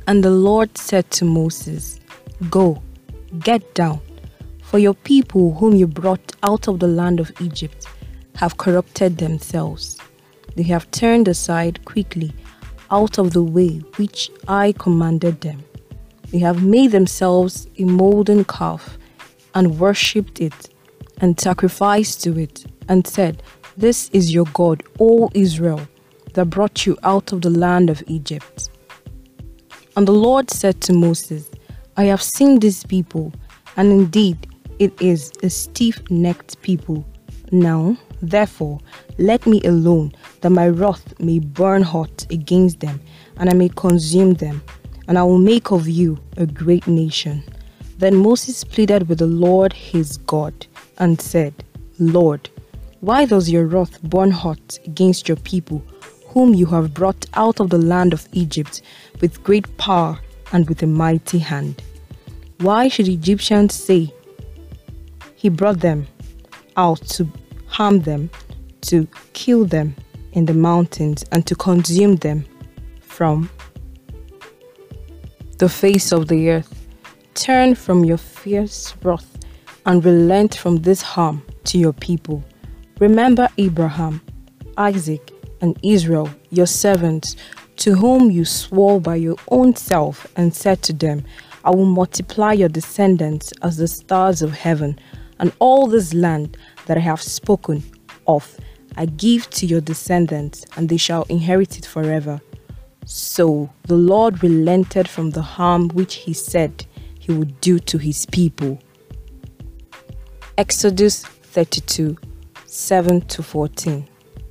And the Lord said to Moses, Go, get down, for your people whom you brought out of the land of Egypt have corrupted themselves. They have turned aside quickly out of the way which I commanded them. They have made themselves a molten calf and worshipped it and sacrificed to it and said, This is your God, O Israel, that brought you out of the land of Egypt. And the Lord said to Moses, I have seen this people, and indeed it is a stiff-necked people. Now, therefore, let me alone, that my wrath may burn hot against them, and I may consume them, and I will make of you a great nation. Then Moses pleaded with the Lord his God, and said, Lord, why does your wrath burn hot against your people, whom you have brought out of the land of Egypt with great power and with a mighty hand? Why should the Egyptians say, He brought them out to harm them, to kill them in the mountains, and to consume them from the face of the earth? Turn from your fierce wrath and relent from this harm to your people. Remember Abraham, Isaac, and Israel, your servants, to whom you swore by your own self and said to them, I will multiply your descendants as the stars of heaven, and all this land that I have spoken of I give to your descendants, and they shall inherit it forever. So the Lord relented from the harm which he said he would do to his people. Exodus 32, 7-14.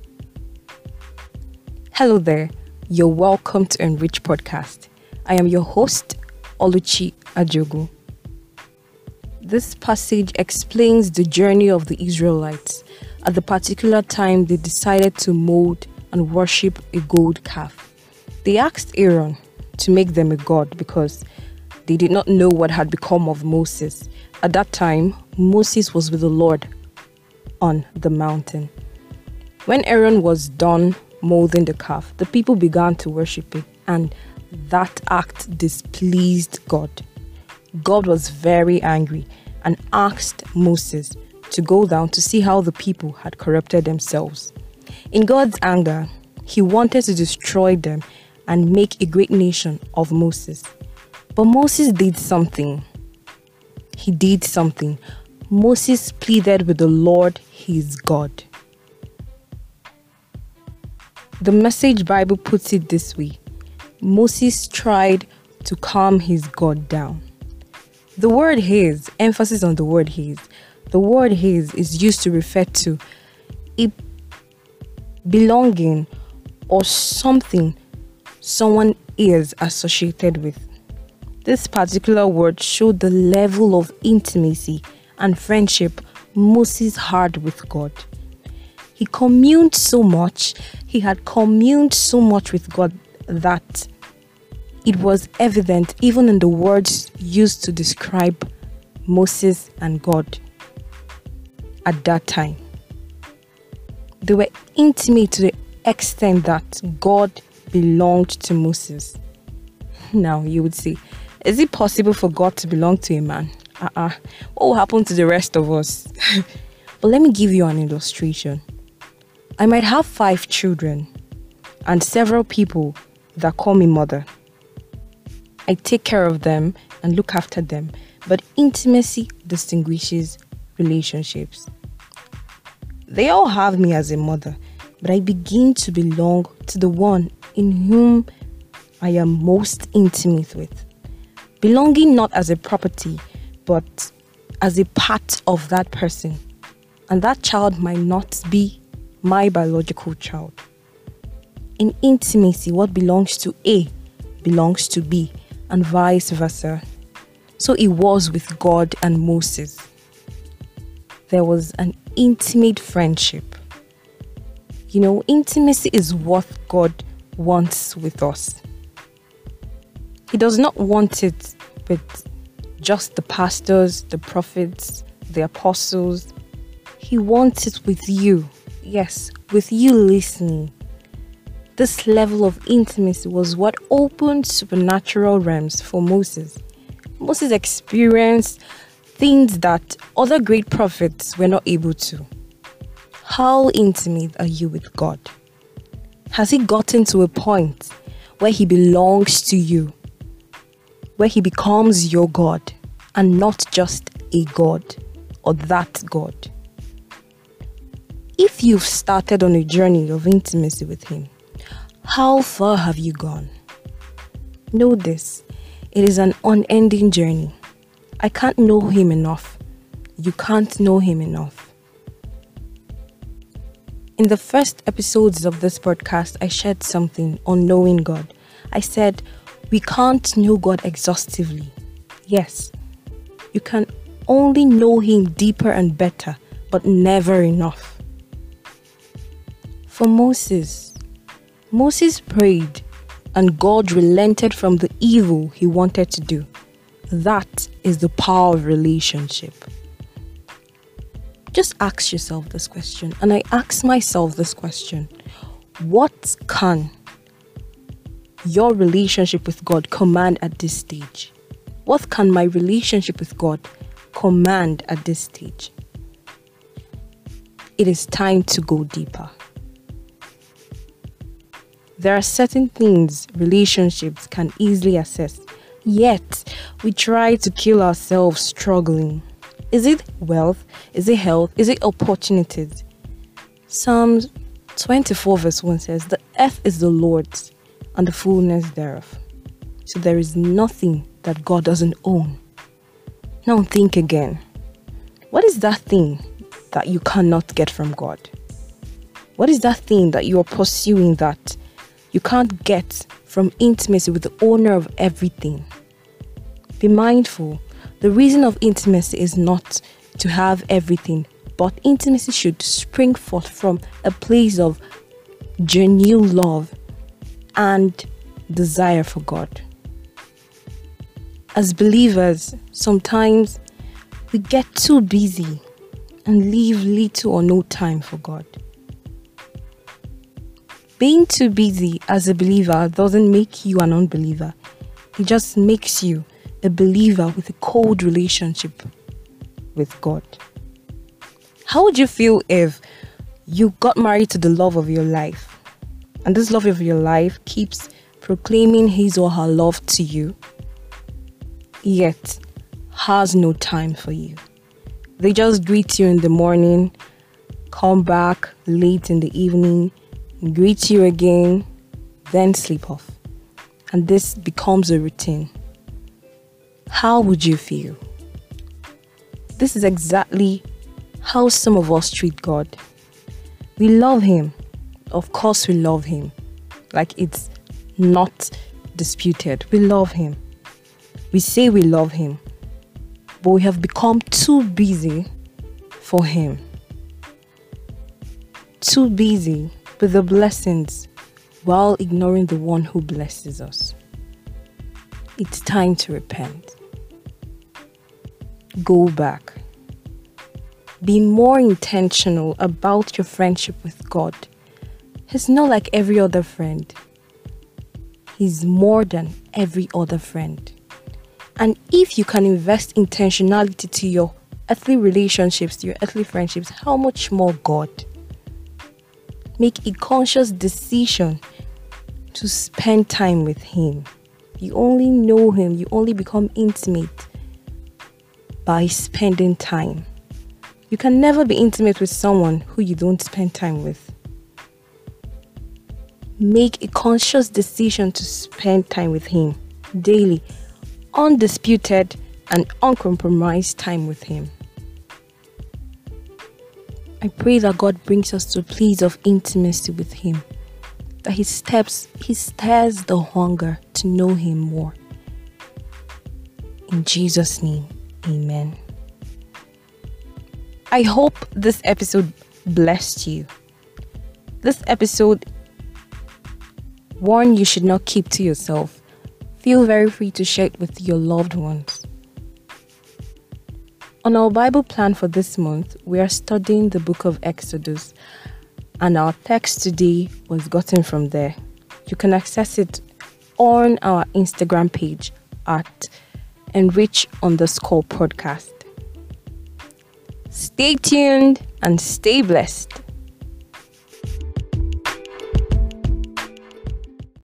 Hello there, you're welcome to Enrich Podcast. I am your host, Oluchi Ajogu. This passage explains the journey of the Israelites at the particular time they decided to mold and worship a gold calf. They asked Aaron to make them a god because they did not know what had become of Moses. At that time, Moses was with the Lord on the mountain. When Aaron was done molding the calf, the people began to worship it, and that act displeased God. God was very angry and asked Moses to go down to see how the people had corrupted themselves. In God's anger, he wanted to destroy them and make a great nation of Moses. But Moses did something. He did something. Moses pleaded with the Lord his God. The Message Bible puts it this way: Moses tried to calm his God down. The word his, emphasis on the word his. The word his is used to refer to a belonging or something someone is associated with. This particular word showed the level of intimacy and friendship Moses had with God. He communed so much, he had communed so much with God that it was evident even in the words used to describe Moses and God at that time. They were intimate to the extent that God belonged to Moses. Now you would say, is it possible for God to belong to a man? What will happen to the rest of us? But let me give you an illustration. I might have 5 children and several people that call me mother. I take care of them and look after them, but intimacy distinguishes relationships. They all have me as a mother, but I begin to belong to the one in whom I am most intimate with. Belonging not as a property, but as a part of that person. And that child might not be my biological child. In intimacy, what belongs to A belongs to B, and vice versa. So it was with God and Moses. There was an intimate friendship. You know, intimacy is what God wants with us. He does not want it with just the pastors, the prophets, the apostles. He wants it with you. Yes, with you listening. This level of intimacy was what opened supernatural realms for Moses. Moses experienced things that other great prophets were not able to. How intimate are you with God? Has he gotten to a point where he belongs to you, where he becomes your God and not just a God or that God? If you've started on a journey of intimacy with him, how far have you gone? Know this, it is an unending journey. I can't know him enough. You can't know him enough. In the first episodes of this podcast, I shared something on knowing God. I said, we can't know God exhaustively. Yes, you can only know him deeper and better, but never enough. For Moses prayed and God relented from the evil he wanted to do. That is the power of relationship. Just ask yourself this question, and I ask myself this question. What can your relationship with God command at this stage? What can my relationship with God command at this stage? It is time to go deeper. There are certain things relationships can easily assess, yet we try to kill ourselves struggling. Is it wealth? Is it health? Is it opportunities? Psalms 24 verse 1 says, the earth is the Lord's and the fullness thereof. So there is nothing that God doesn't own. Now think again. What is that thing that you cannot get from God? What is that thing that you are pursuing that you can't get from intimacy with the owner of everything? Be mindful. The reason of intimacy is not to have everything, but intimacy should spring forth from a place of genuine love and desire for God. As believers, sometimes we get too busy and leave little or no time for God. Being too busy as a believer doesn't make you an unbeliever. It just makes you a believer with a cold relationship with God. How would you feel if you got married to the love of your life, and this love of your life keeps proclaiming his or her love to you, yet has no time for you? They just greet you in the morning, come back late in the evening, greet you again, then sleep off. And this becomes a routine. How would you feel? This is exactly how some of us treat God. We love him. Of course we love him. Like it's not disputed. We love him. We say we love him. But we have become too busy for him. Too busy with the blessings while ignoring the one who blesses us. It's time to repent. Go back. Be more intentional about your friendship with God. He's not like every other friend. He's more than every other friend. And if you can invest intentionality to your earthly relationships, to your earthly friendships, how much more God? Make a conscious decision to spend time with him. You only know him, you only become intimate by spending time. You can never be intimate with someone who you don't spend time with. Make a conscious decision to spend time with him daily, undisputed and uncompromised time with him. I pray that God brings us to a place of intimacy with him, that he stirs the hunger to know him more. In Jesus' name, amen. I hope this episode blessed you. This episode one you should not keep to yourself. Feel very free to share it with your loved ones. On our Bible plan for this month, we are studying the book of Exodus. and our text today was gotten from there. You can access it on our Instagram page at enrich_podcast. Stay tuned and stay blessed.